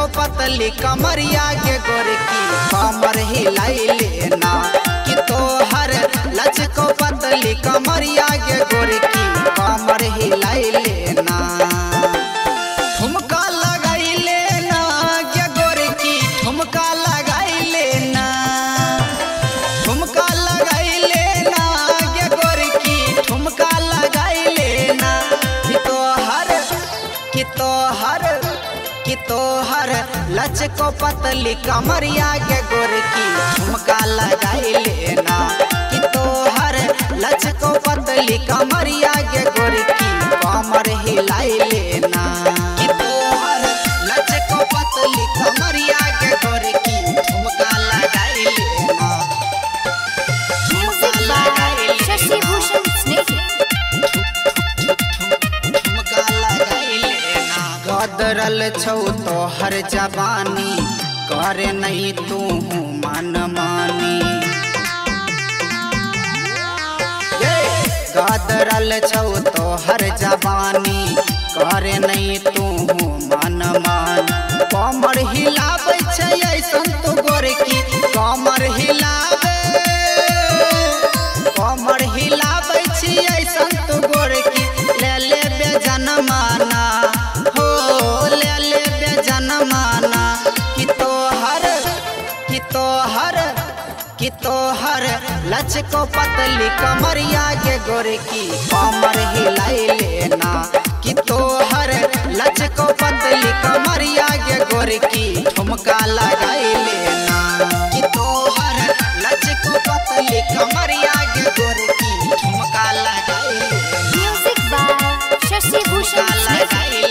को पतली कमरिया के गोरकी कमर हिलाई लेना कि तोहर लच को पतली कमरिया के गोरकी कमर हिलाई लेना। ठुमका लगाई लेना के गोरकी ठुमका लगाई लेना, ठुमका लगाई लेना के गोरकी ठुमका लगाई लेना कि तोहर लच को पतली कमरिया के गोरकी ठुमका लगाई लेना कि तोहर लच को पतली कमरिया के गोरकी कमर हिलाई लेना कि तोहर लच को पतली कमरिया के गोरकी ठुमका लगाई लेना, ठुमका लगाई लेना, शशि भूषण स्नेही ठुमका लगाई लेना। गदरल छौ तोहर जवानी करे नहीं तू मन मानी, गदरल छौ तोहर जवानी करे नहीं तू मन मान। कमर हिलाबै छै ऐसन तो गोरकी कमर हिलाबै, कमर हिलाबै छी ऐसन तो गोरकी ले लेबे जनमाना हो ले लेबे जनमाना कि तोहर लच को पतली कमरिया के गोरकी कमर हिलाई लेना कि तोहर लच को पतली कमरिया के गोरकी ठुमका लगाई लेना कि तोहर लच को पतली कमरिया के गोरकी ठुमका लगाई लेना, म्यूजिक बाय शशि भूषण स्नेही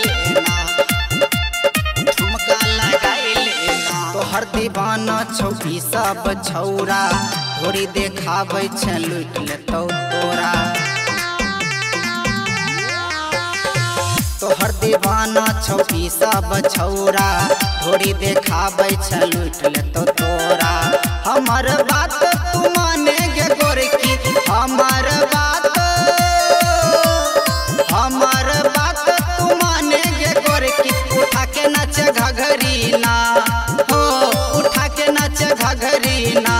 ठुमका लगाई लेना। तोहर दीवाना छौकी सब छौरा थोड़ी देखाबै छै लूट लेतौ तोरा, तोहर दीवाना छौकी सब छौरा थोड़ी देखाबै छै लूट लेतौ तोरा। हमर बात तू माने गे गोरकी हमर बात तू माने गे गोरकी उठा के नाचे घघरी ना हो उठा के नाचे घघरी ना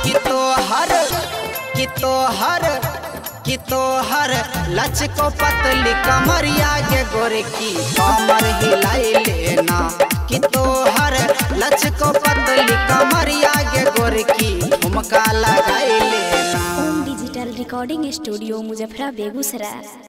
कि तोहर लच को पतली कमरिया के गोरकी कमर हिलाई लेना कि तोहर लच को पतली कमरिया के गोरकी ठुमका लगाई लेना। डिजिटल रिकॉर्डिंग स्टूडियो मुजफ्फरा बेगूसराय।